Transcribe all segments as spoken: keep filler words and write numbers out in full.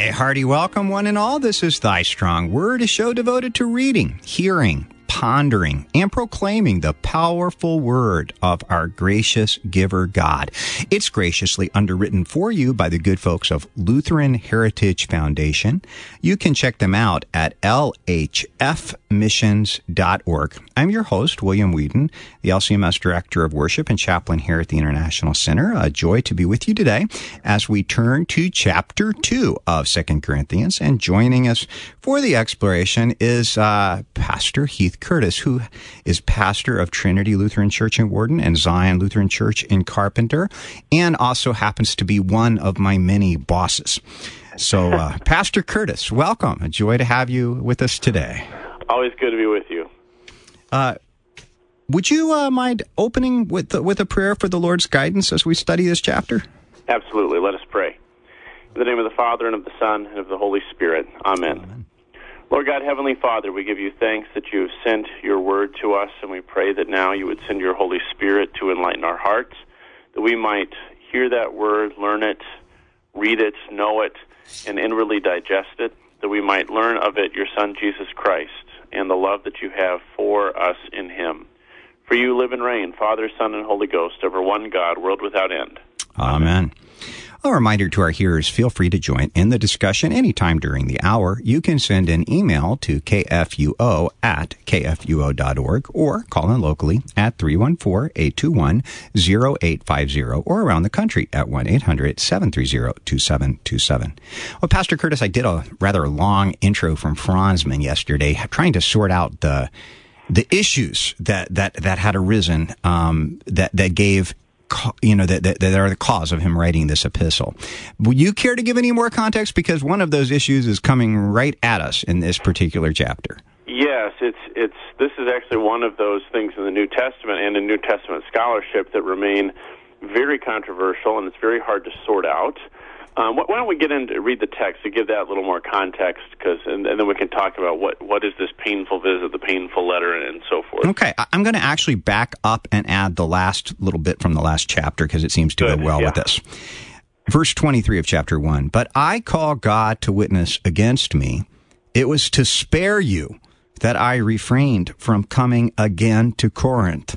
Why, hearty welcome, one and all. This is Thy Strong Word, a show devoted to reading, hearing, pondering, and proclaiming the powerful word of our gracious giver God. It's graciously underwritten for you by the good folks of Lutheran Heritage Foundation. You can check them out at L H F missions dot org. I'm your host, William Whedon, the L C M S Director of Worship and Chaplain here at the International Center. A joy to be with you today as we turn to chapter two of Second Corinthians. And joining us for the exploration is uh, Pastor Heath Curtis, who is pastor of Trinity Lutheran Church in Warden and Zion Lutheran Church in Carpenter, and also happens to be one of my many bosses. So, uh, Pastor Curtis, welcome. A joy to have you with us today. Always good to be with you. Uh, would you uh, mind opening with the, with a prayer for the Lord's guidance as we study this chapter? Absolutely. Let us pray. In the name of the Father, and of the Son, and of the Holy Spirit. Amen. Amen. Lord God, Heavenly Father, we give you thanks that you have sent your word to us, and we pray that now you would send your Holy Spirit to enlighten our hearts, that we might hear that word, learn it, read it, know it, and inwardly digest it, that we might learn of it your Son, Jesus Christ, and the love that you have for us in him. For you live and reign, Father, Son, and Holy Ghost, over one God, world without end. Amen. Amen. A reminder to our hearers, feel free to join in the discussion anytime during the hour. You can send an email to k f u o at k f u o dot org or call in locally at three one four, eight two one, zero eight five zero or around the country at one eight hundred, seven three zero, two seven two seven. Well, Pastor Curtis, I did a rather long intro from Franzman yesterday, trying to sort out the the issues that, that, that had arisen um, that, that gave you know, that, that, that are the cause of him writing this epistle. Would you care to give any more context? Because one of those issues is coming right at us in this particular chapter. Yes, it's it's. This is actually one of those things in the New Testament and in New Testament scholarship that remain very controversial, and it's very hard to sort out. Um, why don't we get into read the text to give that a little more context, because and, and then we can talk about what, what is this painful visit, the painful letter, and, and so forth. Okay, I'm going to actually back up and add the last little bit from the last chapter, because it seems to Good. go well yeah. with this. Verse twenty-three of chapter one, "But I call God to witness against me, it was to spare you that I refrained from coming again to Corinth.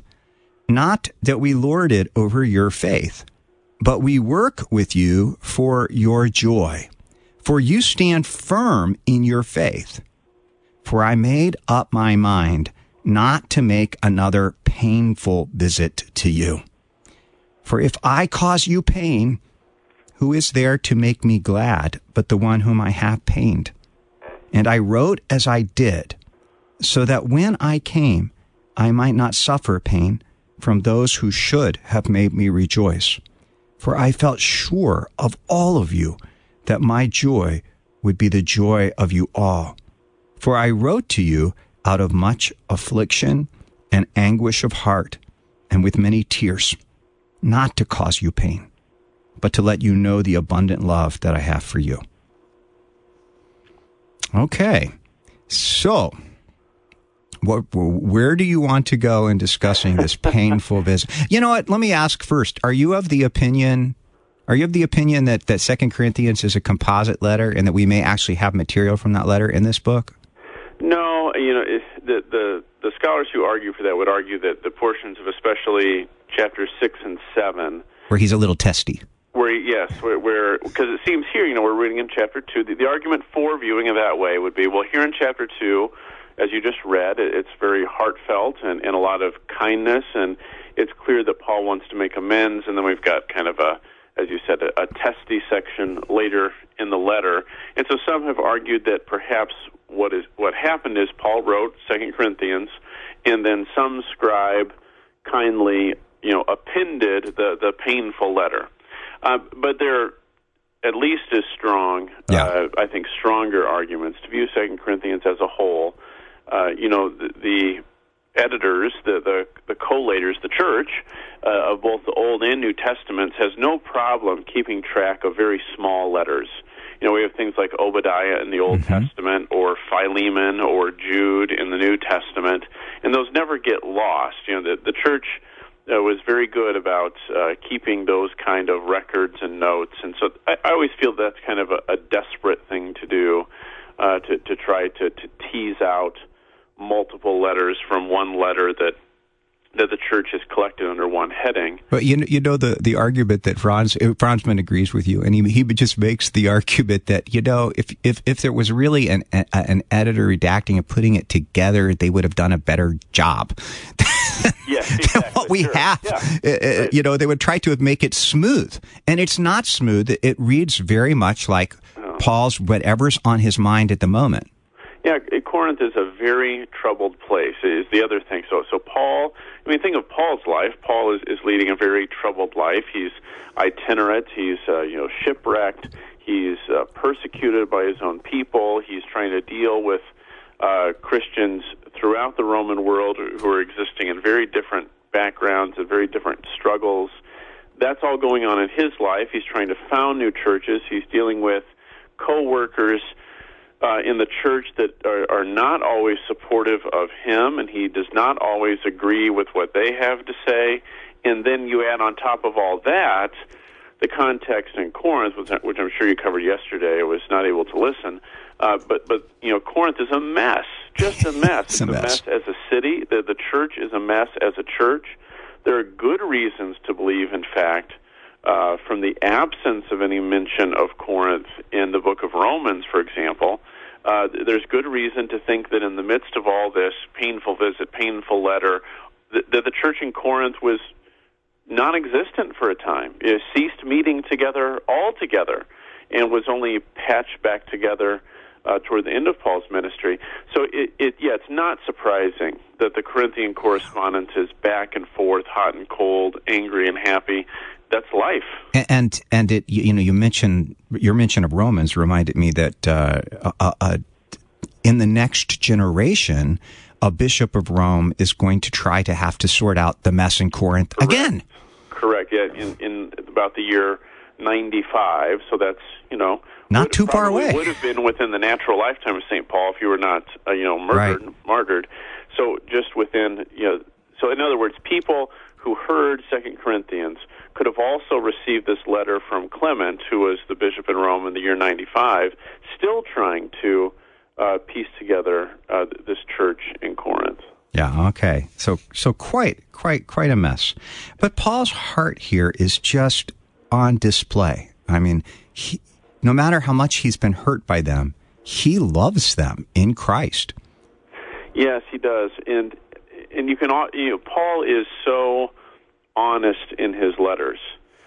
Not that we lord it over your faith, but we work with you for your joy, for you stand firm in your faith. For I made up my mind not to make another painful visit to you. For if I cause you pain, who is there to make me glad but the one whom I have pained? And I wrote as I did, so that when I came, I might not suffer pain from those who should have made me rejoice. For I felt sure of all of you that my joy would be the joy of you all. For I wrote to you out of much affliction and anguish of heart, and with many tears, not to cause you pain, but to let you know the abundant love that I have for you." Okay, so What, where do you want to go in discussing this painful visit? You know what? Let me ask first. Are you of the opinion? Are you of the opinion that that Second Corinthians is a composite letter, and that we may actually have material from that letter in this book? No, you know, if the the the scholars who argue for that would argue that the portions of especially chapters six and seven, where he's a little testy. Where yes, where because it seems here, you know, we're reading in chapter two. The, the argument for viewing it that way would be, well, here in chapter two, as you just read, it's very heartfelt and, and a lot of kindness, and it's clear that Paul wants to make amends, and then we've got kind of a, as you said, a, a testy section later in the letter. And so some have argued that perhaps what is what happened is Paul wrote Second Corinthians, and then some scribe kindly, you know, appended the, the painful letter. Uh, but there are at least as strong, yeah. uh, I think, stronger arguments to view Second Corinthians as a whole. Uh, you know, the, the editors, the, the, the collators, the church uh, of both the Old and New Testaments has no problem keeping track of very small letters. You know, we have things like Obadiah in the Old mm-hmm. Testament, or Philemon or Jude in the New Testament, and those never get lost. You know, the, the church uh, was very good about uh, keeping those kind of records and notes. And so I, I always feel that's kind of a, a desperate thing to do, uh, to, to try to, to tease out multiple letters from one letter that that the church has collected under one heading. But you know, you know the, the argument that Franz Franzman agrees with you, and he he just makes the argument that, you know, if if, if there was really an a, an editor redacting and putting it together, they would have done a better job. Yes, exactly. than what we sure. have. Yeah. Uh, right. You know, they would try to make it smooth, and it's not smooth. It reads very much like oh. Paul's whatever's on his mind at the moment. Yeah, Corinth is a very troubled place, is the other thing. So, so Paul, I mean, think of Paul's life. Paul is, is leading a very troubled life. He's itinerant. He's, uh, you know, shipwrecked. He's uh, persecuted by his own people. He's trying to deal with uh, Christians throughout the Roman world who are existing in very different backgrounds and very different struggles. That's all going on in his life. He's trying to found new churches. He's dealing with co-workers Uh, in the church that are, are not always supportive of him, and he does not always agree with what they have to say. And then you add on top of all that the context in Corinth, which, which I'm sure you covered yesterday. I was not able to listen, uh, but but you know, Corinth is a mess, just a mess. It's a mess. It's a mess as a city. The, the church is a mess as a church. There are good reasons to believe, in fact, uh, from the absence of any mention of Corinth in the book of Romans, for example. Uh, there's good reason to think that in the midst of all this painful visit, painful letter, that, that the church in Corinth was non-existent for a time. It ceased meeting together altogether and was only patched back together uh, toward the end of Paul's ministry. So, it, it, yeah, it's not surprising that the Corinthian correspondence is back and forth, hot and cold, angry and happy. That's life. And, and and it you know you mentioned your mention of Romans reminded me that uh, uh, uh, in the next generation, a bishop of Rome is going to try to have to sort out the mess in Corinth Correct. again. Correct. Yeah, in, in about the year ninety-five. So that's you know not too far away. Would have been within the natural lifetime of Saint Paul if he were not uh, you know murdered, right. martyred. So just within you know. So in other words, people who heard Second Corinthians could have also received this letter from Clement, who was the bishop in Rome in the year ninety-five, still trying to uh, piece together uh, this church in Corinth. Yeah, okay. So so quite, quite, quite a mess. But Paul's heart here is just on display. I mean, he, no matter how much he's been hurt by them, he loves them in Christ. Yes, he does. And and you can, you know, Paul is so honest in his letters.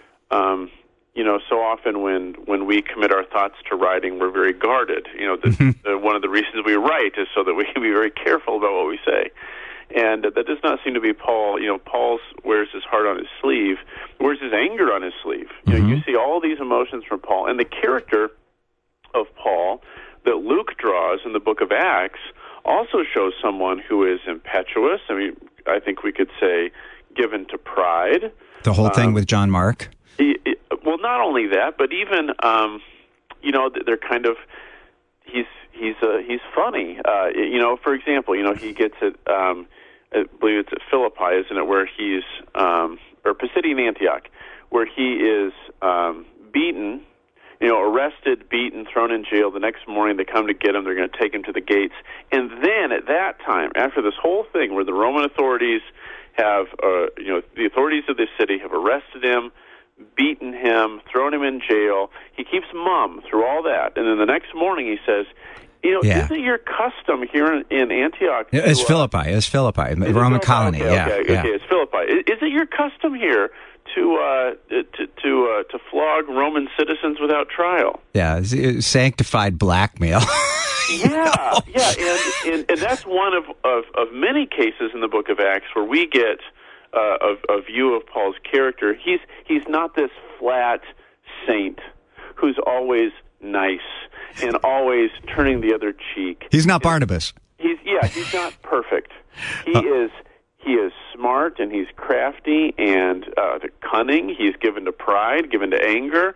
Um, you know, so often when, when we commit our thoughts to writing, we're very guarded. You know, the, the, one of the reasons we write is so that we can be very careful about what we say. And that does not seem to be Paul. You know, Paul wears his heart on his sleeve, wears his anger on his sleeve. You know, mm-hmm. you see all these emotions from Paul. And the character of Paul that Luke draws in the book of Acts also shows someone who is impetuous. I mean, I think we could say given to pride. The whole thing um, with John Mark? He, well, not only that, but even, um, you know, they're kind of, he's he's uh, he's funny. Uh, you know, for example, you know, he gets it, um, I believe it's at Philippi, isn't it, where he's, um, or Pisidian Antioch, where he is um, beaten, you know, arrested, beaten, thrown in jail. The next morning they come to get him. They're going to take him to the gates. And then at that time, after this whole thing where the Roman authorities have, uh, you know, the authorities of this city have arrested him, beaten him, thrown him in jail, he keeps mum through all that. And then the next morning he says, you know, yeah. isn't your custom here in, in Antioch? To, it's uh, Philippi. It's Philippi, the Roman Philippi? colony. Okay, yeah, okay, yeah. okay, it's Philippi. Is, is it your custom here to uh, to to, uh, to flog Roman citizens without trial? Yeah, it's, it's sanctified blackmail. Yeah, know? yeah, and, and and that's one of, of of many cases in the book of Acts where we get uh, a, a view of Paul's character. He's he's not this flat saint who's always nice and always turning the other cheek. He's not Barnabas. He's yeah, he's not perfect. He uh, is he is smart and he's crafty and uh, cunning. He's given to pride, given to anger,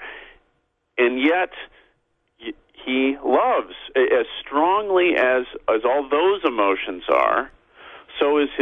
and yet he loves as strongly as as all those emotions are. So is his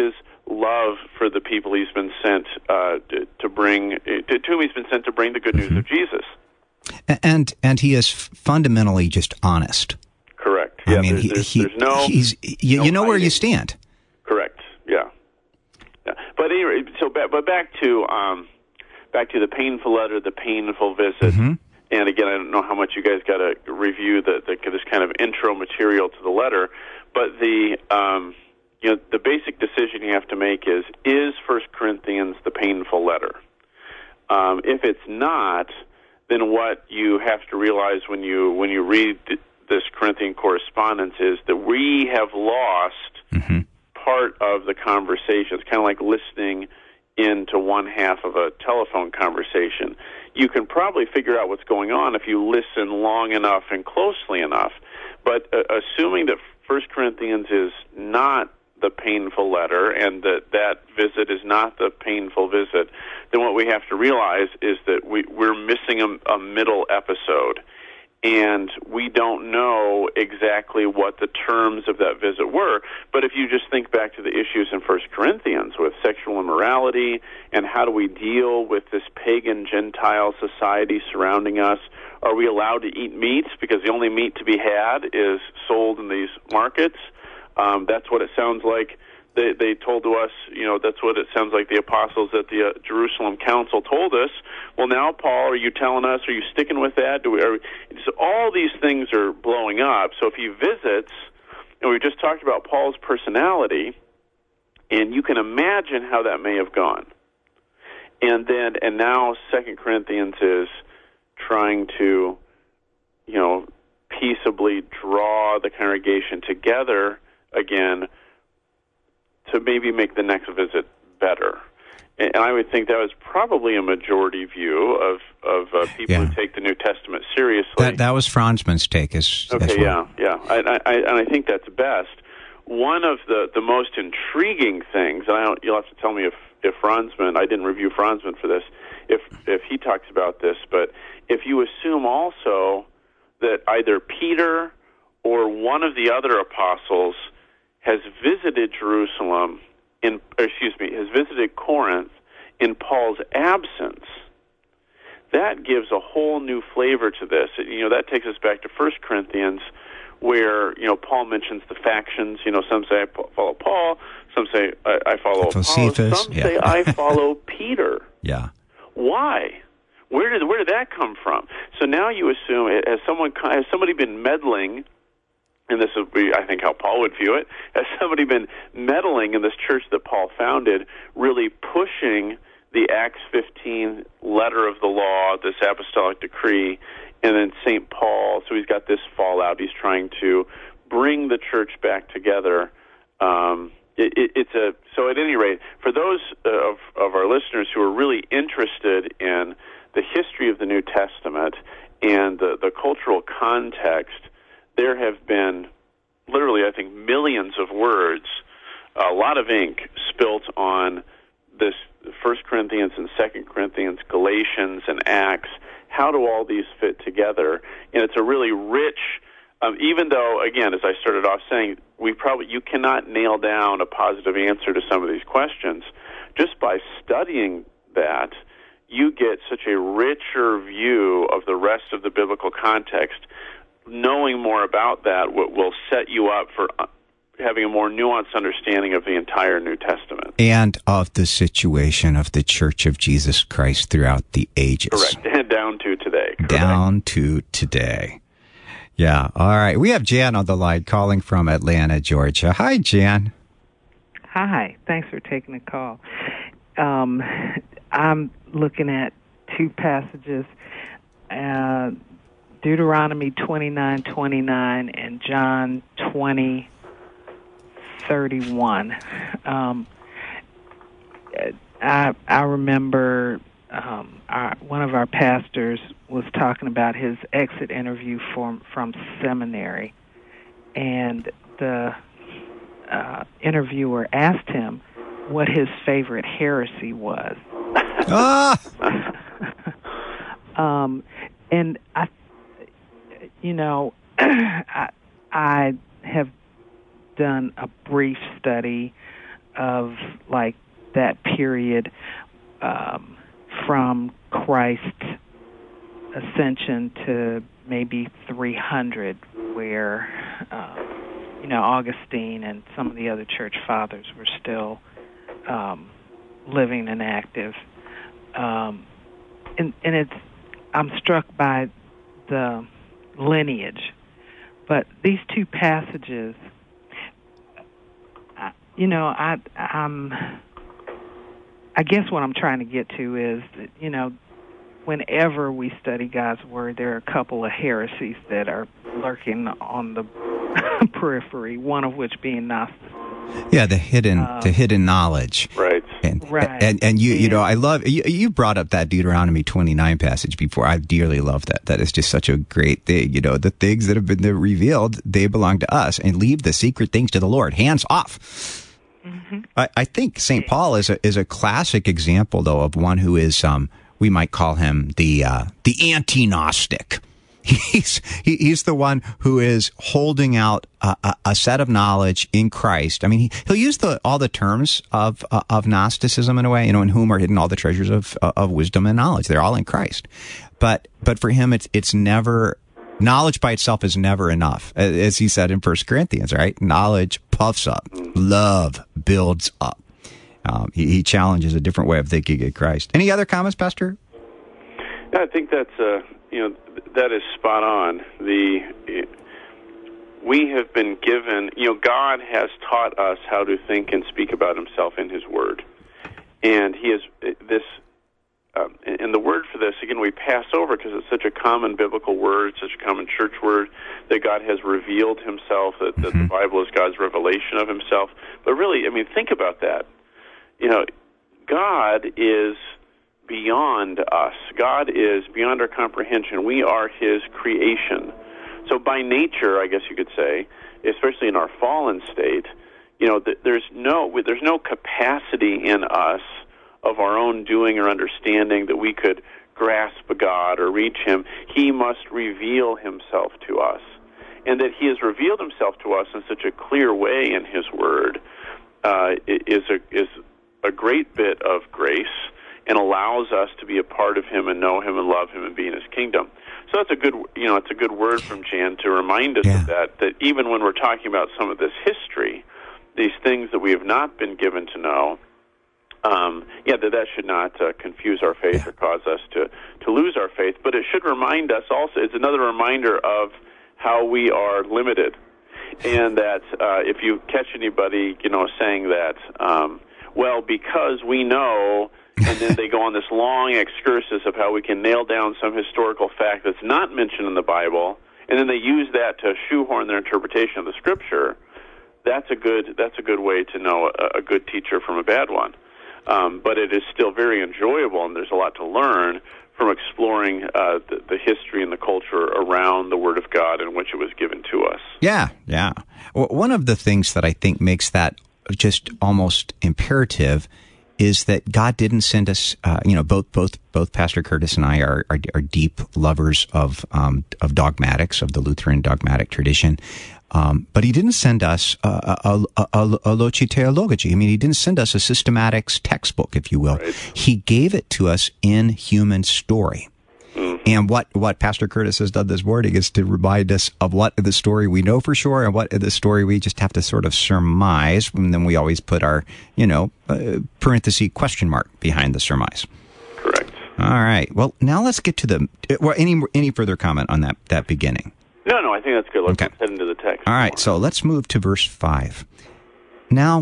love for the people he's been sent uh, to, to bring, to, to whom he's been sent to bring the good news mm-hmm. of Jesus. And and he is fundamentally just honest. Correct. I yeah, mean, there's, he, there's, he, there's no, he's you, no you know hiding. where you stand. Correct. Yeah. yeah. But anyway, so back, but back to um, back to the painful letter, the painful visit. Mm-hmm. And again, I don't know how much you guys got to review the, the this kind of intro material to the letter, but the um, you know the basic decision you have to make is: is First Corinthians the painful letter? Um, if it's not, then what you have to realize when you when you read this Corinthian correspondence is that we have lost mm-hmm. part of the conversation. It's kind of like listening into one half of a telephone conversation. You can probably figure out what's going on if you listen long enough and closely enough. But uh, assuming that First Corinthians is not the painful letter and that that visit is not the painful visit, then what we have to realize is that we, we're missing a, a middle episode. And we don't know exactly what the terms of that visit were. But if you just think back to the issues in First Corinthians with sexual immorality and how do we deal with this pagan Gentile society surrounding us, are we allowed to eat meat because the only meat to be had is sold in these markets? Um, that's what it sounds like. They, they told to us, you know, that's what it sounds like the apostles at the uh, Jerusalem Council told us. Well, now, Paul, are you telling us, are you sticking with that? Do we, are, so all these things are blowing up. So if he visits, and we just talked about Paul's personality, and you can imagine how that may have gone. And then, and now Second Corinthians is trying to, you know, peaceably draw the congregation together again to maybe make the next visit better. And I would think that was probably a majority view of, of uh, people yeah. who take the New Testament seriously. That that was Franzman's take. As, okay, as well. yeah, yeah. I, I, and I think that's best. One of the, the most intriguing things, and I don't, you'll have to tell me if, if Franzman, I didn't review Franzman for this, if if he talks about this, but if you assume also that either Peter or one of the other apostles has visited Jerusalem, in excuse me, has visited Corinth in Paul's absence, that gives a whole new flavor to this. You know, that takes us back to First Corinthians, where, you know, Paul mentions the factions. You know, some say I follow Paul, some say I, I follow Apollos, some yeah. say I follow Peter. Yeah. Why? Where did where did that come from? So now you assume, has someone has somebody been meddling? And this would be, I think, how Paul would view it. Has somebody been meddling in this church that Paul founded, really pushing the Acts fifteen letter of the law, this apostolic decree, and then Saint Paul, so he's got this fallout. He's trying to bring the church back together. Um, it, it, it's a so at any rate, for those of, of our listeners who are really interested in the history of the New Testament and the, the cultural context, there have been literally, I think, millions of words, a lot of ink spilt on this First Corinthians and Second Corinthians, Galatians and Acts. How do all these fit together? And it's a really rich, um, even though, again, as I started off saying, we probably you cannot nail down a positive answer to some of these questions. Just by studying that, you get such a richer view of the rest of the biblical context. Knowing more about that will, will set you up for having a more nuanced understanding of the entire New Testament. And of the situation of the Church of Jesus Christ throughout the ages. Correct. Down to today. Correct. Down to today. Yeah. All right. We have Jan on the line calling from Atlanta, Georgia. Hi, Jan. Hi. Thanks for taking the call. Um, I'm looking at two passages, uh, Deuteronomy twenty-nine twenty-nine and John twenty thirty-one. Um, I I remember um, our, one of our pastors was talking about his exit interview from from seminary, and the uh, interviewer asked him what his favorite heresy was. Ah! um, and I. You know, I, I have done a brief study of like that period um, from Christ's ascension to maybe three hundred, where uh, you know Augustine and some of the other church fathers were still um, living and active, um, and, and it's I'm struck by the lineage, but these two passages, I, you know, I I'm I guess what I'm trying to get to is that, you know, whenever we study God's Word, there are a couple of heresies that are lurking on the periphery, one of which being Gnosticism. Yeah, the hidden um, the hidden knowledge. Right. And, right. And, and you, and, you know, I love, you, you brought up that Deuteronomy twenty-nine passage before. I dearly love that. That is just such a great thing. You know, the things that have been revealed, they belong to us, and leave the secret things to the Lord. Hands off. Mm-hmm. I, I think Saint Paul is a, is a classic example, though, of one who is, um, we might call him the, uh, the anti-Gnostic. He's he, he's the one who is holding out a, a, a set of knowledge in Christ. I mean, he, he'll use the all the terms of uh, of Gnosticism in a way, you know, in whom are hidden all the treasures of uh, of wisdom and knowledge. They're all in Christ. But but for him, it's it's never knowledge by itself is never enough, as he said in First Corinthians. Right? Knowledge puffs up, love builds up. Um, he, he challenges a different way of thinking in Christ. Any other comments, Pastor? I think that's uh, you know that is spot on. The we have been given, you know, God has taught us how to think and speak about Himself in His Word, and He is this. Um, and the word for this, again, we pass over because it's such a common biblical word, such a common church word, that God has revealed Himself, that, that mm-hmm. the Bible is God's revelation of Himself. But really, I mean, think about that. You know, God is beyond us. God is beyond our comprehension. We are His creation. So by nature, I guess you could say, especially in our fallen state, you know, th- there's no there's no capacity in us of our own doing or understanding that we could grasp God or reach Him. He must reveal Himself to us. And that He has revealed Himself to us in such a clear way in His Word uh, is a is a great bit of grace, and allows us to be a part of Him and know Him and love Him and be in His kingdom. So that's a good, you know, it's a good word from Jan to remind us yeah. of that, that even when we're talking about some of this history, these things that we have not been given to know, um, yeah, that that should not uh, confuse our faith yeah. or cause us to, to lose our faith, but it should remind us also, it's another reminder of how we are limited, and that uh, if you catch anybody, you know, saying that, um, well, because we know, and then they go on this long excursus of how we can nail down some historical fact that's not mentioned in the Bible, and then they use that to shoehorn their interpretation of the Scripture. That's a good that's a good way to know a, a good teacher from a bad one. Um, but it is still very enjoyable, and there's a lot to learn from exploring uh, the, the history and the culture around the Word of God in which it was given to us. Yeah, yeah. Well, one of the things that I think makes that just almost imperative is that God didn't send us, uh, you know, both both both Pastor Curtis and I are are, are deep lovers of um, of dogmatics, of the Lutheran dogmatic tradition, um, but He didn't send us a, a, a, a loci theologici. I mean, He didn't send us a systematics textbook, if you will. Right. He gave it to us in human story. And what, what Pastor Curtis has done this morning is to remind us of what the story we know for sure and what the story we just have to sort of surmise. And then we always put our, you know, uh, parenthesis question mark behind the surmise. Correct. All right. Well, now let's get to the, well, any any further comment on that, that beginning? No, no, I think that's good. Let's okay. head into the text. All right. So let's move to verse five. Now,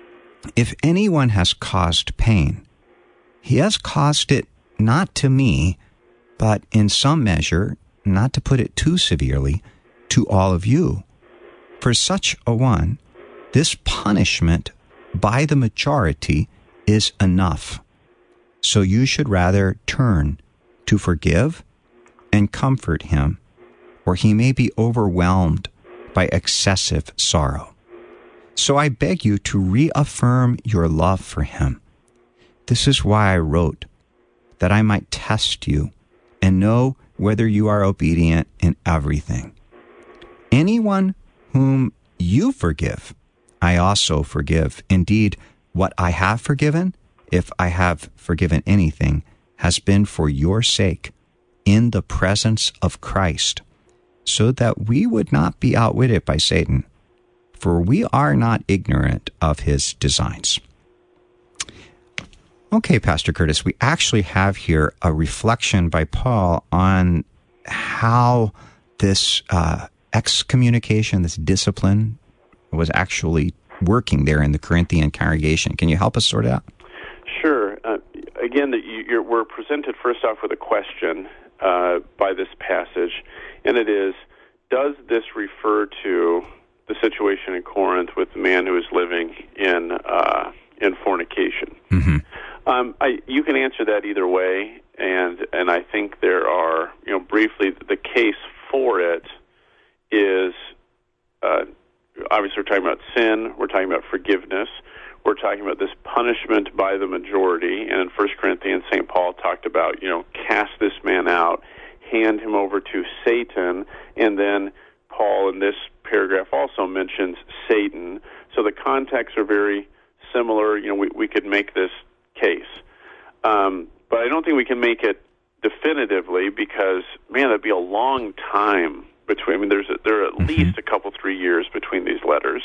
if anyone has caused pain, he has caused it not to me, but in some measure, not to put it too severely, to all of you. For such a one, this punishment by the majority is enough. So you should rather turn to forgive and comfort him, or he may be overwhelmed by excessive sorrow. So I beg you to reaffirm your love for him. This is why I wrote, that I might test you and know whether you are obedient in everything. Anyone whom you forgive, I also forgive. Indeed, What I have forgiven, if I have forgiven anything, has been for your sake, in the presence of Christ, so that we would not be outwitted by Satan, for we are not ignorant of his designs. Okay, Pastor Curtis, we actually have here a reflection by Paul on how this uh, excommunication, this discipline, was actually working there in the Corinthian congregation. Can you help us sort it out? Sure. Uh, again, that you, you're, we're presented first off with a question uh, by this passage, and it is, does this refer to the situation in Corinth with the man who is living in uh, in fornication? Mm-hmm. Um, I, you can answer that either way, and and I think there are, you know, briefly, the case for it is, uh, obviously we're talking about sin, we're talking about forgiveness, we're talking about this punishment by the majority, and in First Corinthians, Saint Paul talked about, you know, cast this man out, hand him over to Satan, and then Paul in this paragraph also mentions Satan. So the contexts are very similar. You know, we, we could make this case. Um, but I don't think we can make it definitively because, man, that'd be a long time between. I mean, there's a, there are at mm-hmm. least a couple, three years between these letters.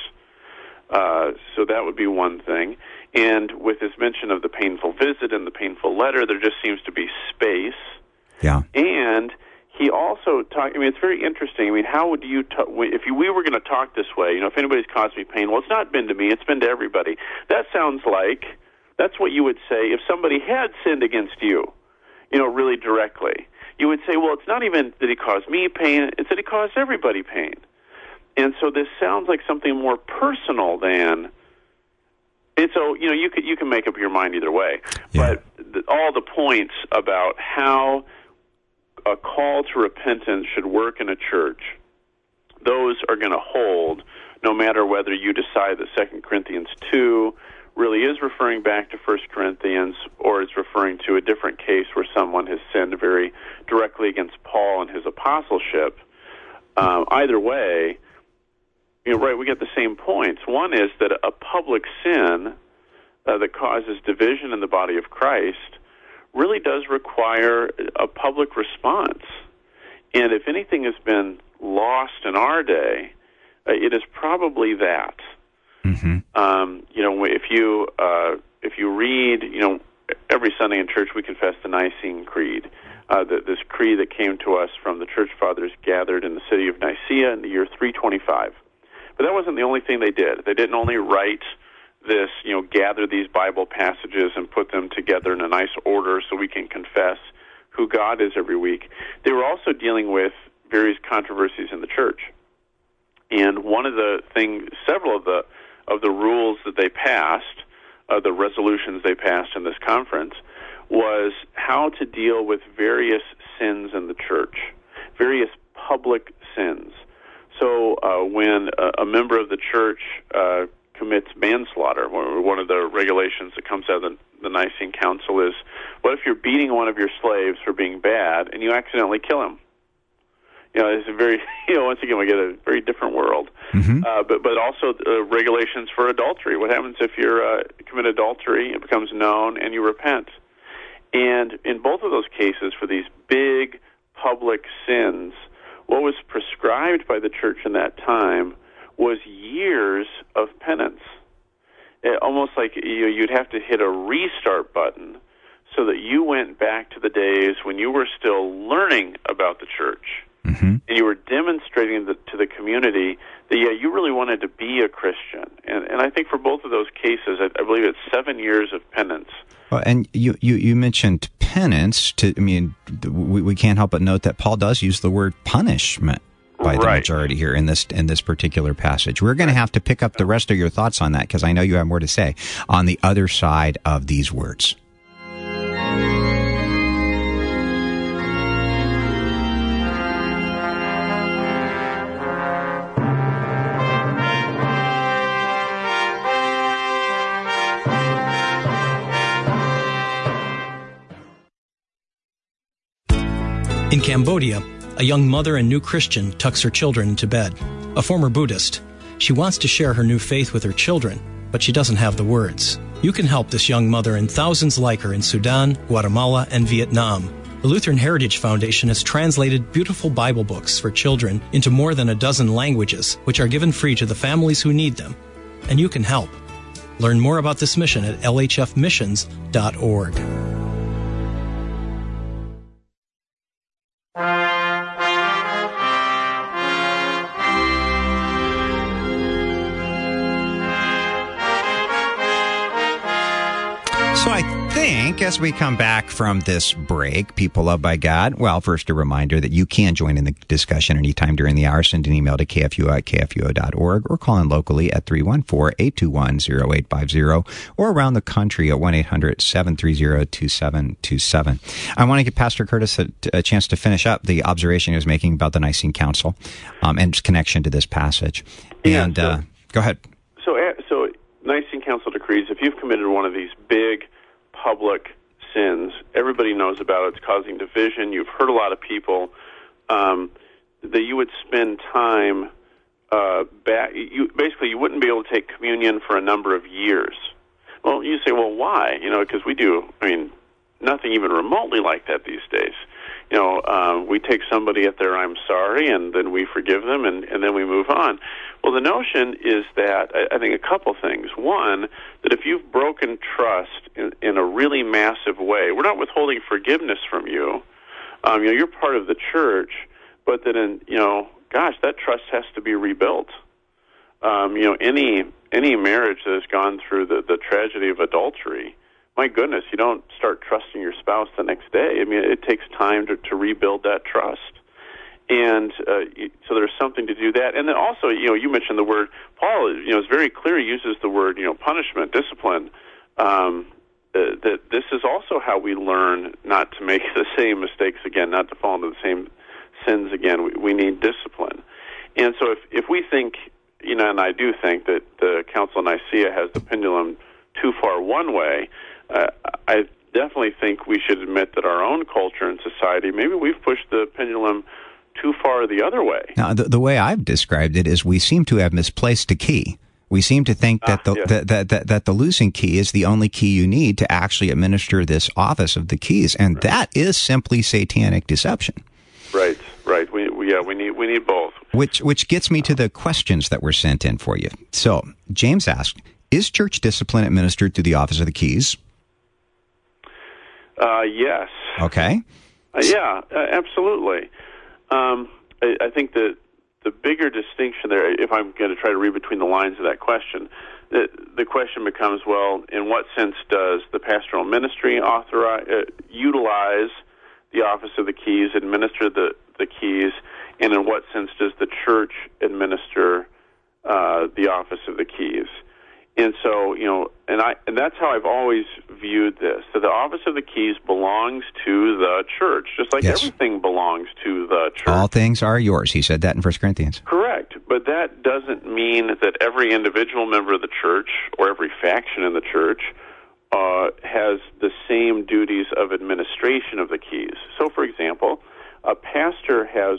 Uh, so that would be one thing. And with this mention of the painful visit and the painful letter, there just seems to be space. Yeah. And he also talked, I mean, it's very interesting. I mean, how would you, ta- if you, we were going to talk this way, you know, if anybody's caused me pain, well, it's not been to me, it's been to everybody. That sounds like, that's what you would say if somebody had sinned against you, you know, really directly. You would say, well, it's not even that he caused me pain, it's that he caused everybody pain. And so this sounds like something more personal than, and so, you know, you could, you can make up your mind either way. Yeah. But the, all the points about how a call to repentance should work in a church, those are going to hold no matter whether you decide that Second Corinthians two really is referring back to First Corinthians or is referring to a different case where someone has sinned very directly against Paul and his apostleship. Um, either way, you know, right, we get the same points. One is that a public sin uh, that causes division in the body of Christ really does require a public response. And if anything has been lost in our day, uh, it is probably that. Mm-hmm. Um, you know, if you uh, if you read, you know, every Sunday in church we confess the Nicene Creed, uh, the, this creed that came to us from the church fathers gathered in the city of Nicaea in the year three twenty-five. But that wasn't the only thing they did. They didn't only write this, you know, gather these Bible passages and put them together in a nice order so we can confess who God is every week. They were also dealing with various controversies in the church. And one of the things, several of the of the rules that they passed, uh, the resolutions they passed in this conference, was how to deal with various sins in the church, various public sins. So uh, when a, a member of the church uh, commits manslaughter, one of the regulations that comes out of the, the Nicene Council is, what if you're beating one of your slaves for being bad and you accidentally kill him? You know, it's a very, you know, once again, we get a very different world. Mm-hmm. Uh, but but also uh, regulations for adultery. What happens if you uh, commit adultery, it becomes known, and you repent? And in both of those cases, for these big public sins, what was prescribed by the church in that time was years of penance. It, almost like you, you'd have to hit a restart button so that you went back to the days when you were still learning about the church. Mm-hmm. And you were demonstrating the, to the community that, yeah, you really wanted to be a Christian. And, and I think for both of those cases, I, I believe it's seven years of penance. Well, and you, you, you mentioned penance. To I mean, we, we can't help but note that Paul does use the word punishment by the right. majority here in this in this particular passage. We're going to have to pick up the rest of your thoughts on that because I know you have more to say on the other side of these words. In Cambodia, a young mother and new Christian tucks her children into bed. A former Buddhist, she wants to share her new faith with her children, but she doesn't have the words. You can help this young mother and thousands like her in Sudan, Guatemala, and Vietnam. The Lutheran Heritage Foundation has translated beautiful Bible books for children into more than a dozen languages, which are given free to the families who need them. And you can help. Learn more about this mission at L H F missions dot org. So I think as we come back from this break, people loved by God, well, first a reminder that you can join in the discussion anytime during the hour. Send an email to k f u o at k f u o dot org or call in locally at three one four, eight two one, zero eight five zero or around the country at one eight hundred, seven three zero, two seven two seven. I want to give Pastor Curtis a, a chance to finish up the observation he was making about the Nicene Council um, and its connection to this passage. Yeah, and so, uh, go ahead. So, so Nicene Council decrees, if you've committed one of these big public sins, everybody knows about it, it's causing division, you've hurt a lot of people, um, that you would spend time uh, back, you, basically you wouldn't be able to take communion for a number of years. Well, you say, well, why? You know, because we do, I mean, nothing even remotely like that these days. You know, uh, we take somebody at their I'm sorry, and then we forgive them, and, and then we move on. Well, the notion is that, I, I think a couple things. One, that if you've broken trust in, in a really massive way, we're not withholding forgiveness from you. Um, you know, you're part of the church, but that in, you know, gosh, that trust has to be rebuilt. Um, you know, any any marriage that has gone through the, the tragedy of adultery, my goodness, you don't start trusting your spouse the next day. I mean, it takes time to, to rebuild that trust. And uh, so there's something to do that. And then also, you know, you mentioned the word, Paul, you know, is very clear, he uses the word, you know, punishment, discipline. Um, uh, that this is also how we learn not to make the same mistakes again, not to fall into the same sins again. We, we need discipline. And so if, if we think, you know, and I do think that the Council of Nicaea has the pendulum too far one way, Uh, I definitely think we should admit that our own culture and society, maybe we've pushed the pendulum too far the other way. Now, the, the way I've described it is we seem to have misplaced a key. We seem to think that, ah, the, yes. that, that, that, that the losing key is the only key you need to actually administer this office of the keys, and right. that is simply satanic deception. Right, right. We, we yeah, we need we need both. Which which gets me to the questions that were sent in for you. So James asked, is church discipline administered through the office of the keys? Uh, yes. Okay. Uh, yeah, uh, absolutely. Um, I, I think that the bigger distinction there, if I'm going to try to read between the lines of that question, the, the question becomes, well, in what sense does the pastoral ministry authorize, uh, utilize the office of the keys, administer the, the keys, and in what sense does the church administer uh, the office of the keys? And so, you know, and I and that's how I've always viewed this. So the office of the keys belongs to the church, just like yes. everything belongs to the church. All things are yours. He said that in First Corinthians. Correct. But that doesn't mean that every individual member of the church or every faction in the church uh, has the same duties of administration of the keys. So, for example, a pastor has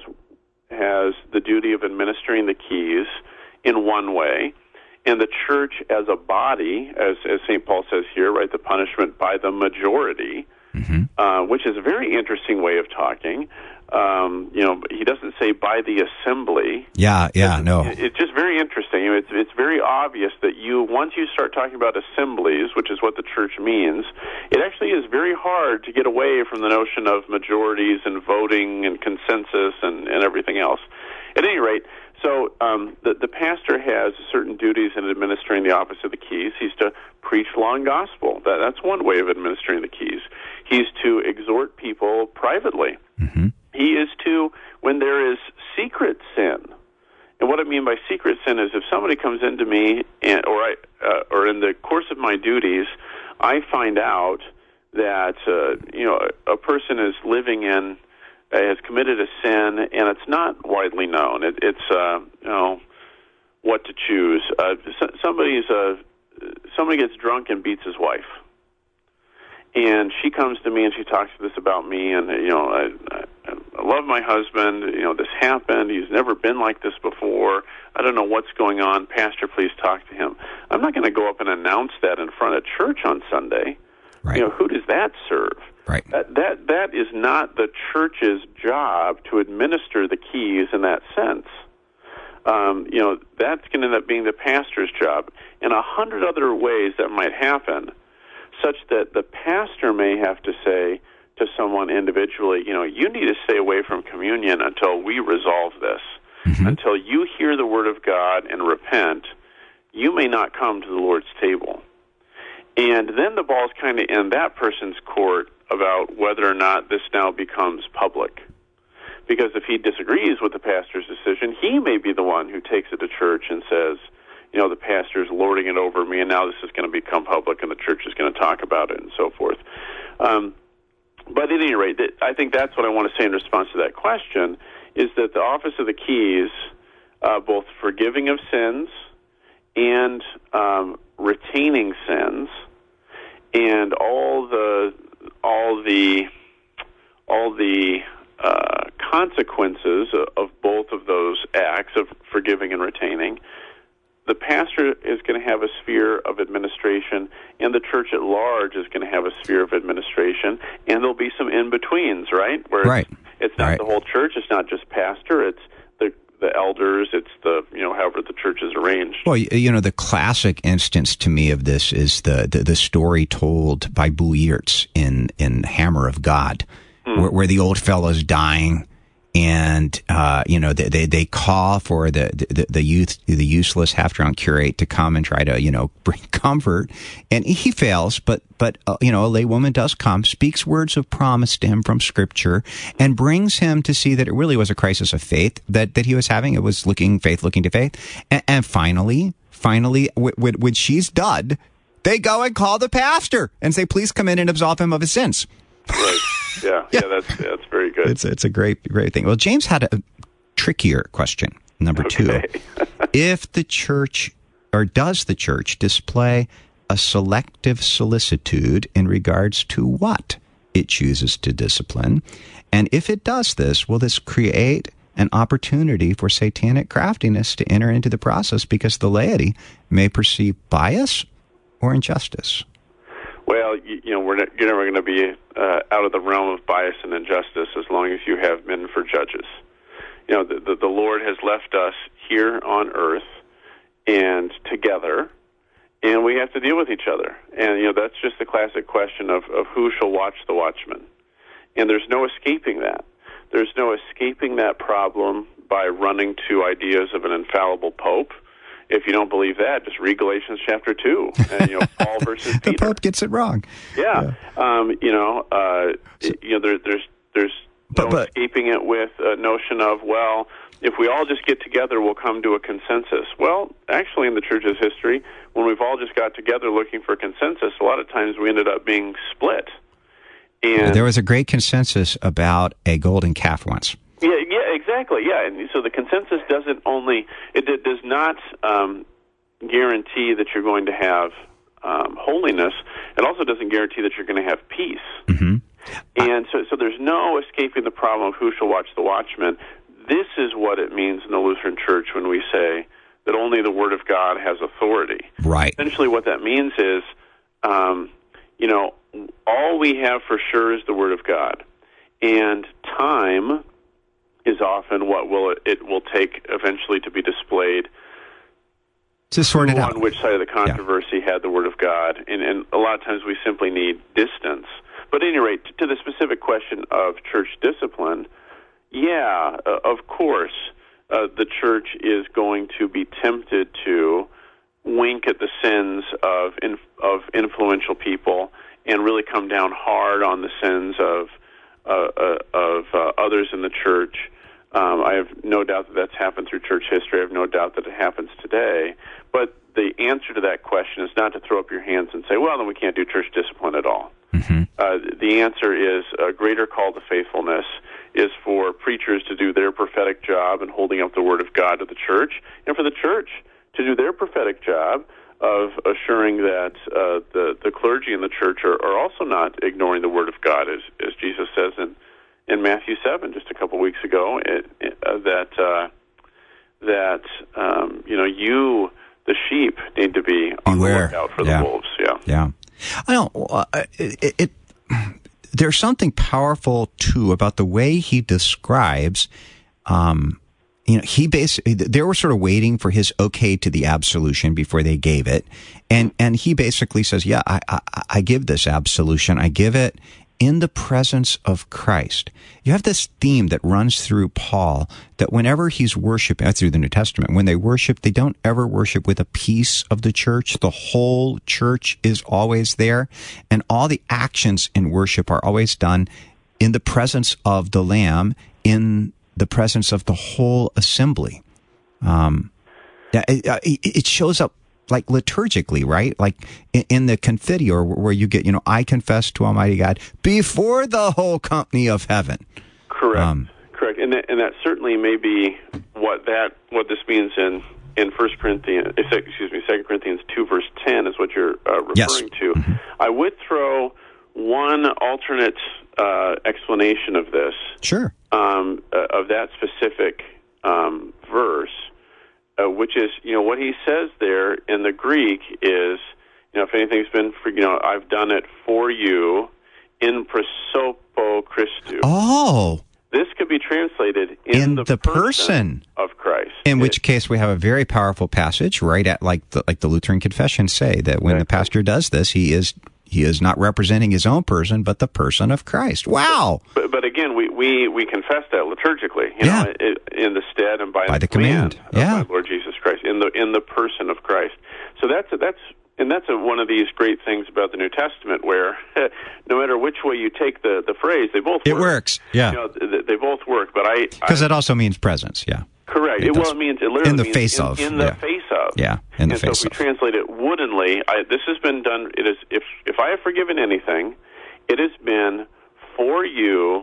has the duty of administering the keys in one way, and the church as a body, as, as Saint Paul says here, right, the punishment by the majority, mm-hmm. uh, which is a very interesting way of talking. Um, you know, he doesn't say by the assembly. Yeah, yeah, it's, no. It's just very interesting. You know, it's it's very obvious that you once you start talking about assemblies, which is what the church means, it actually is very hard to get away from the notion of majorities and voting and consensus and, and everything else. At any rate, so um, the, the pastor has certain duties in administering the office of the keys. He's to preach law and gospel. That, that's one way of administering the keys. He's to exhort people privately. Mm-hmm. He is to, when there is secret sin, and what I mean by secret sin is if somebody comes into me, and, or I, uh, or in the course of my duties, I find out that uh, you know a person is living in, uh, has committed a sin, and it's not widely known. It, it's uh, you know what to choose. Uh, somebody's uh, somebody gets drunk and beats his wife. And she comes to me and she talks to this about me, and you know, I, I, love my husband. You know, this happened. He's never been like this before. I don't know what's going on. Pastor, please talk to him. I'm not going to go up and announce that in front of church on Sunday. Right. You know, who does that serve? Right. That, that that is not the church's job to administer the keys in that sense. Um, you know, that's going to end up being the pastor's job. And a hundred other ways that might happen, such that the pastor may have to say to someone individually, you know, you need to stay away from communion until we resolve this. Mm-hmm. Until you hear the word of God and repent, you may not come to the Lord's table. And then the ball's kind of in that person's court about whether or not this now becomes public. Because if he disagrees with the pastor's decision, he may be the one who takes it to church and says, you know, the pastor's lording it over me, and now this is going to become public, and the church is going to talk about it, and so forth. Um, but at any rate, I think that's what I want to say in response to that question, is that the office of the keys, uh, both forgiving of sins and um, retaining sins, and all the all the all the uh, consequences of both of those acts of forgiving and retaining, the pastor is going to have a sphere of administration, and the church at large is going to have a sphere of administration, and there'll be some in-betweens, right? Where right. It's, it's not right. the whole church, it's not just pastor, it's the the elders, it's the, you know, however the church is arranged. Well, you know, the classic instance to me of this is the the, the story told by Boo Yeats in, in Hammer of God, mm. where, where the old fellow's dying, and uh, you know they, they they call for the the, the youth the useless half drunk curate to come and try to you know bring comfort, and he fails. But but uh, you know a lay woman does come, speaks words of promise to him from Scripture, and brings him to see that it really was a crisis of faith that that he was having. It was looking faith looking to faith, and, and finally finally w- w- when she's done, they go and call the pastor and say, please come in and absolve him of his sins. Right. Yeah, yeah, that's yeah, that's very good. It's it's a great great thing. Well, James had a trickier question, number okay. two. If the church, or does the church display a selective solicitude in regards to what it chooses to discipline? And if it does this, will this create an opportunity for satanic craftiness to enter into the process because the laity may perceive bias or injustice? Well, you, you know, we're not, you're never going to be uh, out of the realm of bias and injustice as long as you have men for judges. You know, the, the, the Lord has left us here on earth and together, and we have to deal with each other. And, you know, that's just the classic question of, of who shall watch the watchman. And there's no escaping that. There's no escaping that problem by running to ideas of an infallible pope. If you don't believe that, just read Galatians chapter two, and you know Paul versus the Peter. Pope gets it wrong. Yeah, yeah. Um, you know, uh, so, you know, there, there's there's no but, but, escaping it with a notion of, well, if we all just get together, we'll come to a consensus. Well, actually, in the church's history, when we've all just got together looking for consensus, a lot of times we ended up being split. And there was a great consensus about a golden calf once. Yeah, yeah, exactly. Yeah, and so the consensus doesn't only it, it does not um, guarantee that you're going to have um, holiness. It also doesn't guarantee that you're going to have peace. Mm-hmm. And so, so there's no escaping the problem of who shall watch the watchman. This is what it means in the Lutheran Church when we say that only the Word of God has authority. Right. Essentially, what that means is, um, you know, all we have for sure is the Word of God, and time is often what will it, it will take eventually to be displayed to sort it out. On which side of the controversy yeah. had the Word of God, and, and a lot of times we simply need distance. But at any rate, to the specific question of church discipline, yeah, uh, of course, uh, the church is going to be tempted to wink at the sins of in, of influential people and really come down hard on the sins of uh, uh, of uh, others in the church. Um, I have no doubt that that's happened through church history. I have no doubt that it happens today. But the answer to that question is not to throw up your hands and say, well, then we can't do church discipline at all. Mm-hmm. Uh, the answer is a greater call to faithfulness is for preachers to do their prophetic job in holding up the Word of God to the church, and for the church to do their prophetic job of assuring that uh, the, the clergy in the church are, are also not ignoring the Word of God, as, as Jesus says in, in Matthew seven just a couple weeks ago it, it, uh, that uh, that um, you know you the sheep need to be on Beware. the lookout for yeah. the wolves. Yeah, yeah. I don't. Uh, it, it there's something powerful too about the way he describes. Um, You know, he basically, they were sort of waiting for his okay to the absolution before they gave it. And, and he basically says, yeah, I, I, I give this absolution. I give it in the presence of Christ. You have this theme that runs through Paul that whenever he's worshiping, through the New Testament, when they worship, they don't ever worship with a piece of the church. The whole church is always there. And all the actions in worship are always done in the presence of the Lamb, in the presence of the whole assembly. Um, it, it shows up like liturgically, right? Like in, in the Confiteor, where you get, you know, I confess to Almighty God before the whole company of heaven. Correct. Um, Correct. And that, and that certainly may be what that what this means in in First Corinthians, excuse me, Second Corinthians two verse ten is what you're uh, referring yes. to. Mm-hmm. I would throw one alternate uh, explanation of this. Sure. Um, uh, of that specific um, verse, uh, which is, you know, what he says there in the Greek is, you know, if anything's been, for, you know, I've done it for you in prosopo Christou. Oh. This could be translated in, in the, the person, person of Christ. In it, which case we have a very powerful passage right at like the, like the Lutheran Confession say that when right. the pastor does this, he is he is not representing his own person, but the person of Christ. Wow. But, but again, we, we, we confess that liturgically, you yeah. know, it, in the stead and by, by the, the command, command yeah. of my Lord Jesus Christ, in the in the person of Christ. So that's a, that's and that's a, one of these great things about the New Testament, where no matter which way you take the, the phrase, they both it work. works. Yeah, you know, they, they both work. But I because it also means presence. Yeah, correct. It, it well, it means it literally in the means face in, of in the yeah. face of. Yeah, in the and face so if of. we translate it woodenly, I, this has been done. It is if if I have forgiven anything, it has been for you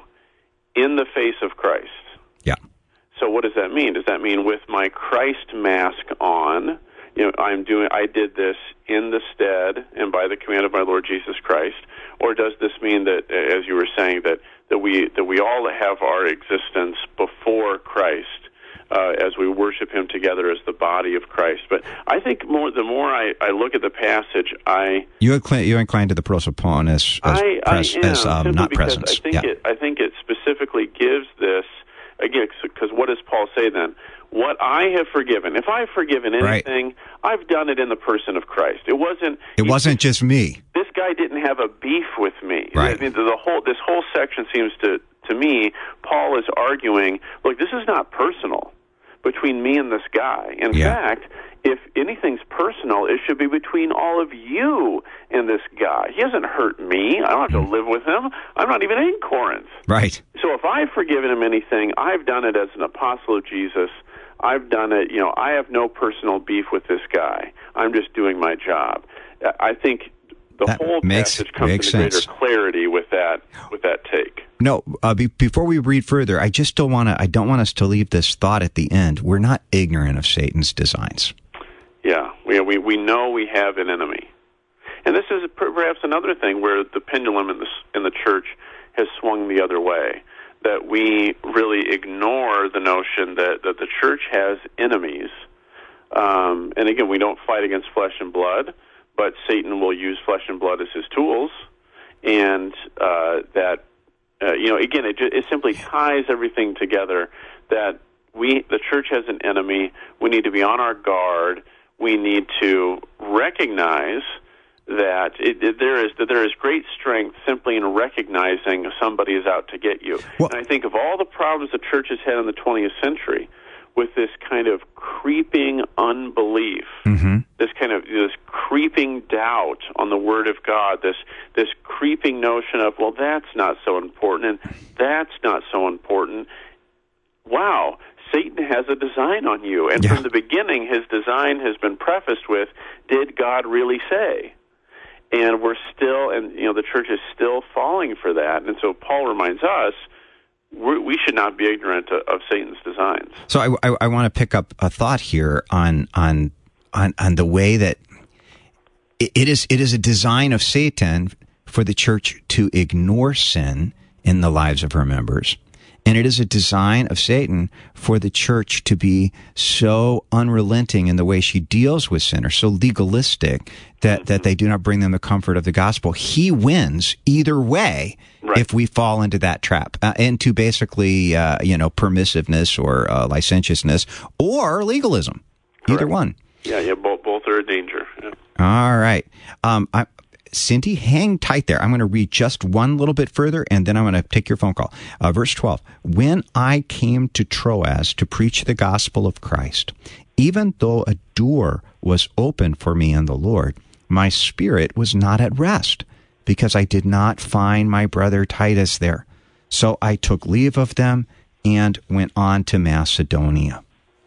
in the face of Christ. Yeah. So what does that mean? Does that mean with my Christ mask on? You know, I'm doing. I did this in the stead and by the command of my Lord Jesus Christ, or does this mean that, as you were saying, that, that we that we all have our existence before Christ uh, as we worship Him together as the body of Christ? But I think more the more I, I look at the passage, I you incline you incline to the prosopon as as, I, pres, I am, as um, not because presence. I think yeah. it. I think it specifically gives this again because what does Paul say then? What I have forgiven, if I've forgiven anything, right. I've done it in the person of Christ. It wasn't. It wasn't just me. This guy didn't have a beef with me. Right. I mean, the whole this whole section seems to to me, Paul is arguing. Look, this is not personal between me and this guy. In yeah. fact, if anything's personal, it should be between all of you and this guy. He hasn't hurt me. I don't have to live with him. I'm not even in Corinth. Right. So if I've forgiven him anything, I've done it as an apostle of Jesus. I've done it, you know, I have no personal beef with this guy. I'm just doing my job. I think the that whole makes, passage comes makes into sense. greater clarity with that with that take. No, uh, be, before we read further, I just don't want to I don't want us to leave this thought at the end. We're not ignorant of Satan's designs. Yeah, we we we know we have an enemy. And this is perhaps another thing where the pendulum in the in the church has swung the other way. That we really ignore the notion that, that the church has enemies. Um, and again, we don't fight against flesh and blood, but Satan will use flesh and blood as his tools. And uh, that, uh, you know, again, it, it simply ties everything together that we, the church has an enemy. We need to be on our guard. We need to recognize that it, it, there is that there is great strength simply in recognizing somebody is out to get you. Well, and I think of all the problems the church has had in the twentieth century with this kind of creeping unbelief, mm-hmm. this kind of this creeping doubt on the Word of God, this this creeping notion of, well, that's not so important, and that's not so important. Wow. Satan has a design on you. And yeah. from the beginning, his design has been prefaced with, did God really say? And we're still, and you know, the church is still falling for that. And so Paul reminds us, we're, we should not be ignorant of, of Satan's designs. So I, I, I want to pick up a thought here on on on, on the way that it, it is it is a design of Satan for the church to ignore sin in the lives of her members. And it is a design of Satan for the church to be so unrelenting in the way she deals with sinners, so legalistic that, that they do not bring them the comfort of the gospel. He wins either way right. if we fall into that trap, uh, into basically, uh, you know, permissiveness or uh, licentiousness or legalism. Correct. Either one. Yeah, yeah, both, both are a danger. Yeah. All right. Um, I, Cindy, hang tight there. I'm going to read just one little bit further, and then I'm going to take your phone call. Uh, verse twelve. When I came to Troas to preach the gospel of Christ, even though a door was open for me in the Lord, my spirit was not at rest, because I did not find my brother Titus there. So I took leave of them and went on to Macedonia.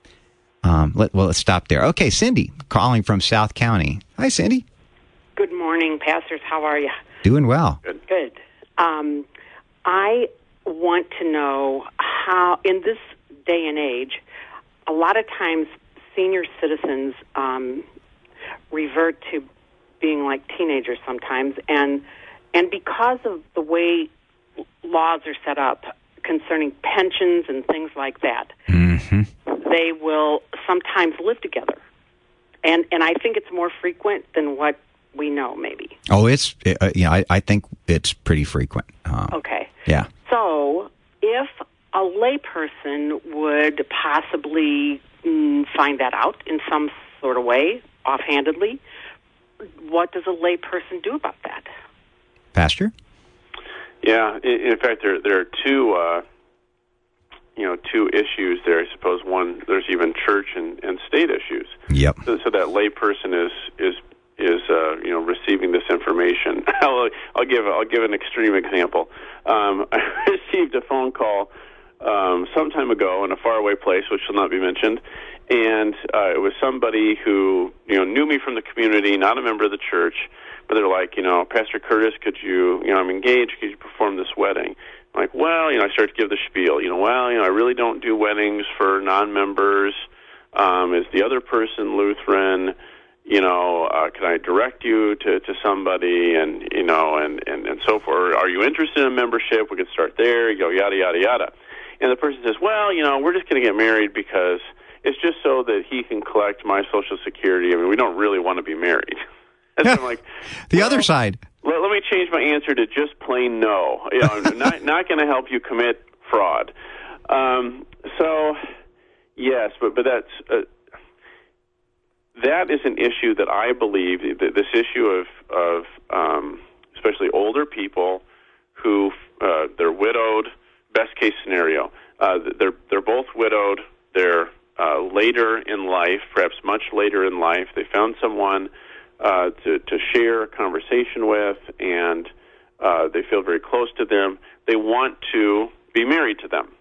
Um, let, well, let's stop there. Okay, Cindy, calling from South County. Hi, Cindy. Good morning, pastors. How are you? Doing well. Good. Good. Um, I want to know how, in this day and age, a lot of times senior citizens um, revert to being like teenagers sometimes, and and because of the way laws are set up concerning pensions and things like that, mm-hmm. they will sometimes live together. And and I think it's more frequent than what we know, maybe. Oh, it's, uh, yeah, I, I think it's pretty frequent. Um, okay. Yeah. So if a layperson would possibly mm, find that out in some sort of way, offhandedly, what does a layperson do about that? Pastor? Yeah, in, in fact, there there are two, uh, you know, two issues there. I suppose one, there's even church and, and state issues. Yep. So, so that layperson is is is uh, you know receiving this information. I'll, I'll give I'll give an extreme example. Um, I received a phone call um, some time ago in a faraway place, which shall not be mentioned, and uh, it was somebody who you know knew me from the community, not a member of the church, but they're like, you know, Pastor Curtis, could you, you know, I'm engaged, could you perform this wedding? I'm like, well, you know, I start to give the spiel, you know, well, you know, I really don't do weddings for non-members. Um, is the other person Lutheran? You know, uh, can I direct you to, to somebody, and you know, and, and, and so forth? Are you interested in membership? We could start there. You go yada yada yada, and the person says, well, you know, we're just going to get married because it's just so that he can collect my Social Security. I mean, we don't really want to be married. And so I'm like, the well, other side. Let, let me change my answer to just plain no. You know, I'm not not going to help you commit fraud. Um, so yes, but but that's. Uh, That is an issue that I believe, this issue of, of um, especially older people who, uh, they're widowed, best case scenario, uh, they're, they're both widowed, they're uh, later in life, perhaps much later in life, they found someone uh, to, to share a conversation with, and uh, they feel very close to them. They want to be married to them.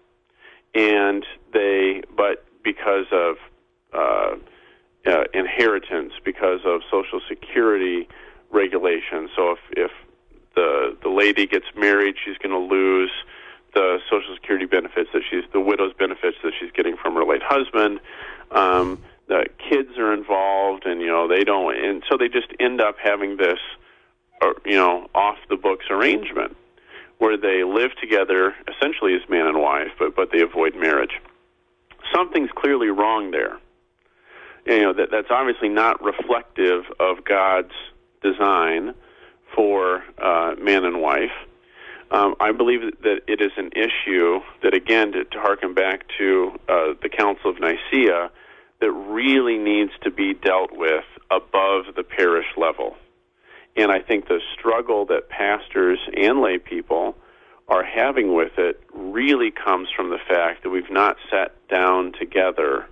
And they, but because of uh, Uh, inheritance, because of Social Security regulations. So if, if the the lady gets married, she's going to lose the Social Security benefits that she's, the widow's benefits that she's getting from her late husband. Um, the kids are involved, and you know they don't, and so they just end up having this, uh, you know, off the books arrangement where they live together essentially as man and wife, but but they avoid marriage. Something's clearly wrong there. You know, that that's obviously not reflective of God's design for uh, man and wife. Um, I believe that it is an issue that, again, to, to harken back to uh, the Council of Nicaea, that really needs to be dealt with above the parish level. And I think the struggle that pastors and lay people are having with it really comes from the fact that we've not sat down together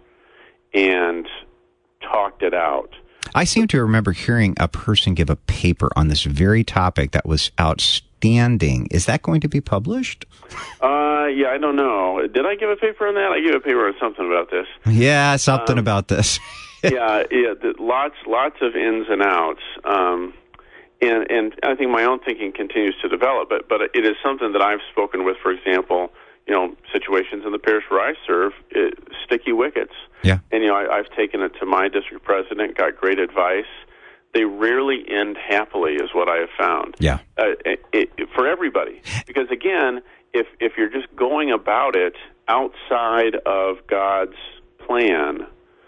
and talked it out. I seem to remember hearing a person give a paper on this very topic that was outstanding. Is that going to be published? Uh, yeah, I don't know. Did I give a paper on that? I gave a paper on something about this. Yeah, something um, about this. yeah, yeah. The, lots, lots of ins and outs. Um, and and I think my own thinking continues to develop. But but it is something that I've spoken with. For example, you know, situations in the parish where I serve, it, sticky wickets. Yeah. And, you know, I, I've taken it to my district president, got great advice they rarely end happily, is what I have found. Yeah. Uh, it, it, for everybody. Because, again, if if you're just going about it outside of God's plan,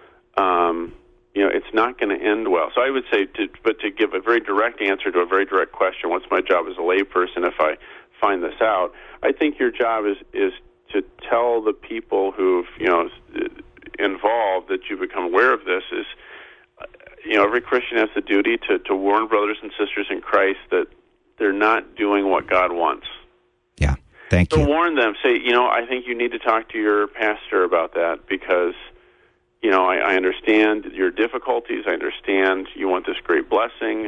um, you know, it's not going to end well. So I would say, to, but to give a very direct answer to a very direct question, what's my job as a layperson if I find this out? I think your job is is to tell the people who've, you know, involved that you become aware of this is, you know, every Christian has the duty to, to warn brothers and sisters in Christ that they're not doing what God wants. Yeah, thank so you. So warn them. Say, you know, I think you need to talk to your pastor about that because, you know, I, I understand your difficulties. I understand you want this great blessing.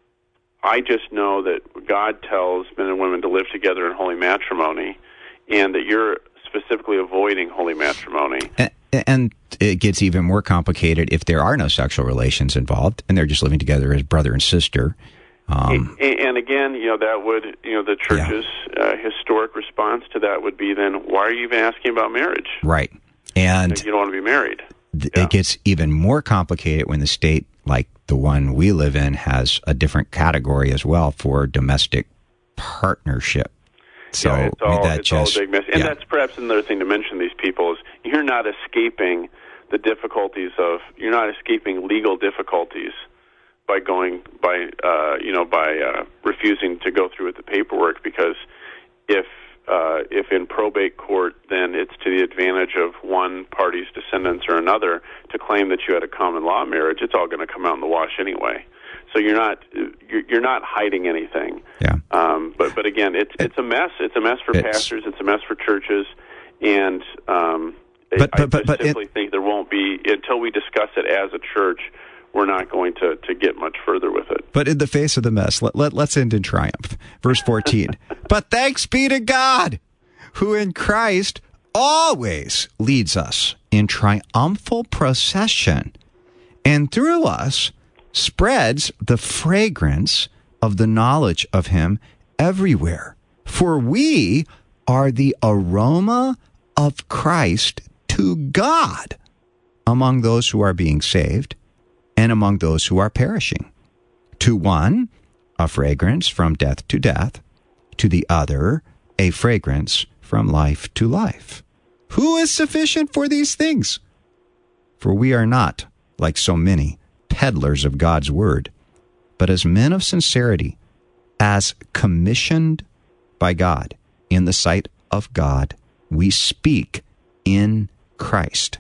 I just know that God tells men and women to live together in holy matrimony, and that you're specifically avoiding holy matrimony. And, and it gets even more complicated if there are no sexual relations involved, and they're just living together as brother and sister. Um, and, and again, you know, that would, you know, the church's yeah. uh, historic response to that would be then, why are you even asking about marriage? Right. And if you don't want to be married. Th- yeah. It gets even more complicated when the state, like the one we live in, has a different category as well for domestic partnership. So yeah, it's all, that it's just, all a big mess. And yeah. that's perhaps another thing to mention these people is you're not escaping the difficulties of, you're not escaping legal difficulties by going, by, uh, you know, by uh, refusing to go through with the paperwork, because if, uh, if in probate court, then it's to the advantage of one party's descendants or another to claim that you had a common law marriage, it's all going to come out in the wash anyway. So you're not you're not hiding anything. Yeah. Um, but but again, it's it's a mess. It's a mess for it's, pastors. It's a mess for churches. And um, but, I, but, but, I but simply it, think there won't be, until we discuss it as a church, we're not going to, to get much further with it. But in the face of the mess, let, let, let's end in triumph. Verse fourteen. But thanks be to God, who in Christ always leads us in triumphal procession, and through us spreads the fragrance of the knowledge of him everywhere. For we are the aroma of Christ to God among those who are being saved and among those who are perishing. To one, a fragrance from death to death. To the other, a fragrance from life to life. Who is sufficient for these things? For we are not, like so many, peddlers of God's word, but as men of sincerity, as commissioned by God, in the sight of God, we speak in Christ.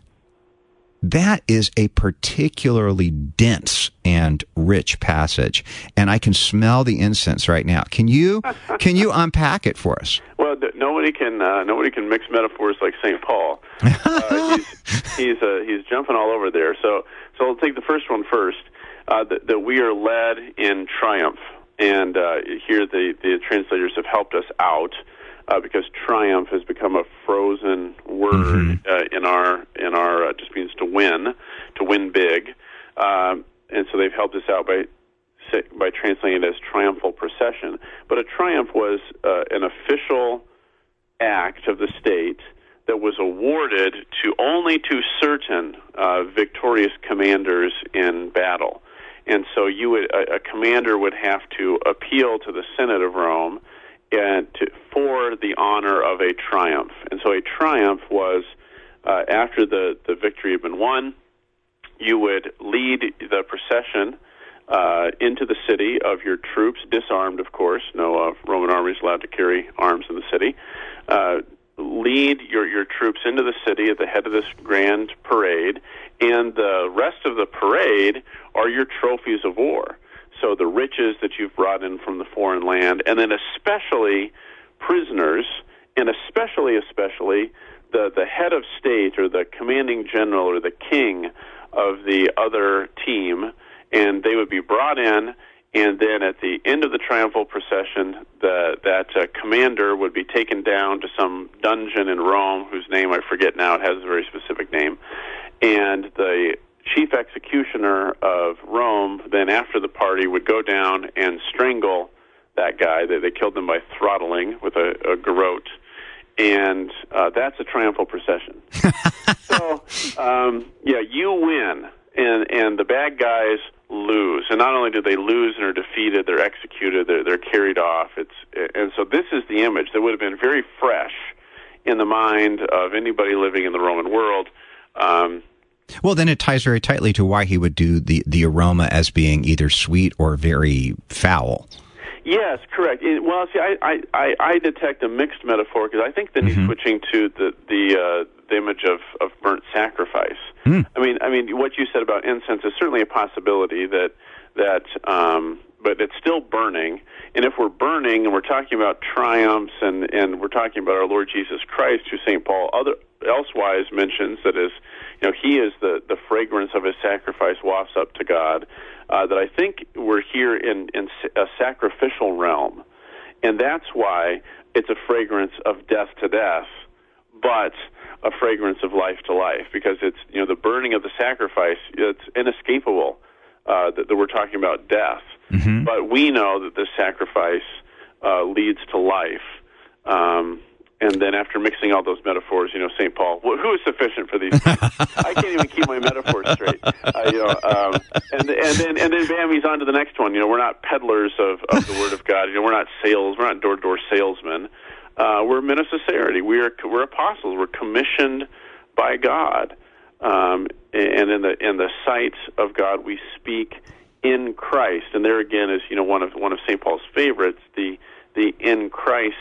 That is a particularly dense and rich passage, and I can smell the incense right now. Can you can you unpack it for us? Well, nobody can uh, nobody can mix metaphors like Saint Paul. Uh, he's he's, uh, he's jumping all over there. So so I'll take the first one first. Uh, that, that we are led in triumph, and uh, here the the translators have helped us out. Uh, because triumph has become a frozen word mm-hmm. uh, in our in our uh, just means to win, to win big, um, and so they've helped us out by by translating it as triumphal procession. But a triumph was uh, an official act of the state that was awarded to only to certain uh, victorious commanders in battle, and so you would a, a commander would have to appeal to the Senate of Rome. And to, for the honor of a triumph. And so a triumph was, uh, after the, the victory had been won, you would lead the procession uh, into the city of your troops, disarmed, of course. No uh, Roman army is allowed to carry arms in the city. Uh, lead your, your troops into the city at the head of this grand parade, and the rest of the parade are your trophies of war. So the riches that you've brought in from the foreign land, and then especially prisoners, and especially, especially the, the head of state or the commanding general or the king of the other team, and they would be brought in, and then at the end of the triumphal procession, the, that uh, commander would be taken down to some dungeon in Rome, whose name I forget now, it has a very specific name, and the chief executioner of Rome, then after the party, would go down and strangle that guy. They, they killed him by throttling with a, a garrote, and uh, that's a triumphal procession. so, um, yeah, you win, and and the bad guys lose. And not only do they lose and are defeated, they're executed, they're, they're carried off. It's and so this is the image that would have been very fresh in the mind of anybody living in the Roman world. Um, well, then it ties very tightly to why he would do the, the aroma as being either sweet or very foul. Yes, correct. It, well, see, I, I, I detect a mixed metaphor because I think that mm-hmm. he's switching to the the, uh, the image of, of burnt sacrifice. Mm. I mean, I mean, what you said about incense is certainly a possibility that that, um, but it's still burning. And if we're burning and we're talking about triumphs and, and we're talking about our Lord Jesus Christ, who Saint Paul other elsewise mentions that is, you know, he is the the fragrance of his sacrifice wafts up to God. Uh, that I think we're here in, in a sacrificial realm, and that's why it's a fragrance of death to death, but a fragrance of life to life, because it's, you know, the burning of the sacrifice, it's inescapable uh, that, that we're talking about death, mm-hmm. but we know that this sacrifice uh, leads to life. Um, And then after mixing all those metaphors, you know, Saint Paul, who is sufficient for these things? I can't even keep my metaphors straight. Uh, you know, um, and, and then and then bam, he's on to the next one. You know, we're not peddlers of, of the Word of God. You know, we're not sales. We're not door-to-door salesmen. Uh, we're men of sincerity. We are we're apostles. We're commissioned by God, um, and in the in the sight of God, we speak in Christ. And there again is, you know, one of one of Saint Paul's favorites, the the in Christ.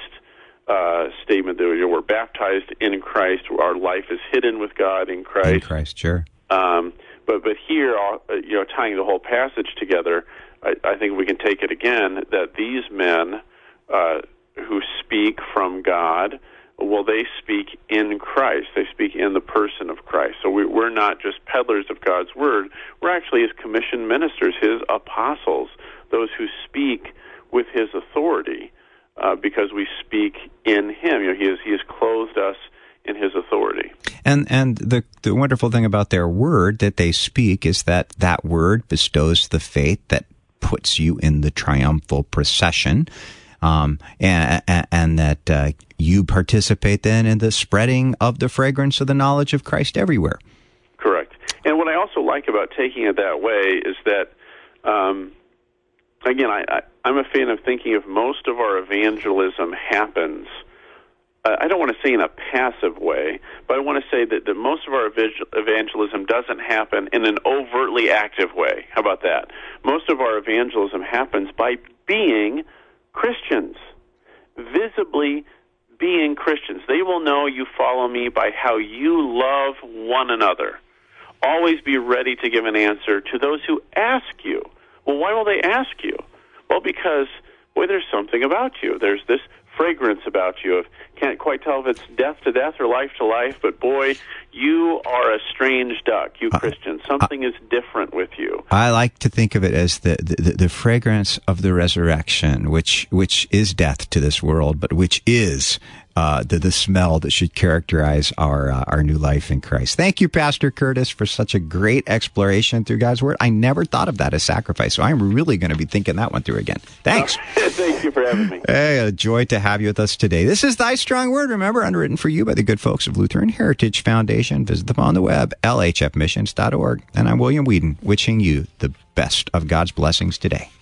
Uh, statement that, you know, we're baptized in Christ, our life is hidden with God in Christ. In Christ, sure. Um, but but here, uh, you know, tying the whole passage together, I, I think we can take it again that these men uh, who speak from God, well, they speak in Christ. They speak in the person of Christ. So we, we're not just peddlers of God's word. We're actually His commissioned ministers, His apostles, those who speak with His authority. Uh, because we speak in Him, you know, He has He has clothed us in His authority. And and the the wonderful thing about their word that they speak is that that word bestows the faith that puts you in the triumphal procession, um, and, and and that uh, you participate then in the spreading of the fragrance of the knowledge of Christ everywhere. Correct. And what I also like about taking it that way is that. Um, Again, I, I, I'm a fan of thinking of most of our evangelism happens, uh, I don't want to say in a passive way, but I want to say that, that most of our evangelism doesn't happen in an overtly active way. How about that? Most of our evangelism happens by being Christians, visibly being Christians. They will know you follow me by how you love one another. Always be ready to give an answer to those who ask you. Well, why will they ask you? Well, because, boy, there's something about you. There's this fragrance about you. Can't quite tell if it's death to death or life to life, but, boy, you are a strange duck, you Christians. Something uh, is different with you. I like to think of it as the, the, the fragrance of the resurrection, which which is death to this world, but which is uh, the, the smell that should characterize our uh, our new life in Christ. Thank you, Pastor Curtis, for such a great exploration through God's Word. I never thought of that as sacrifice, so I'm really going to be thinking that one through again. Thanks. Thank you for having me. Hey, a joy to have you with us today. This is Thy Strong Word, remember, underwritten for you by the good folks of Lutheran Heritage Foundation. Visit them on the web, L H F missions dot org. And I'm William Whedon, wishing you the best of God's blessings today.